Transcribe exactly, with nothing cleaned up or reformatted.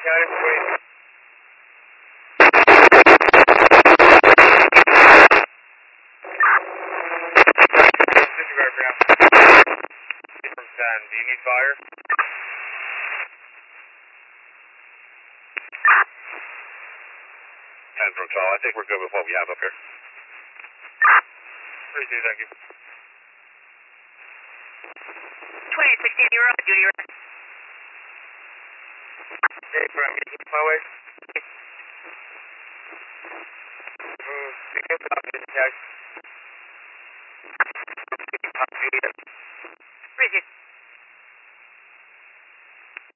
County, wait. Disregard ground. From ten, do you need fire? ten from twelve, I think we're good with what we have up here. Appreciate it, thank you. twenty sixteen, you're on duty, right? Okay, from my way. Move, pick us up in text.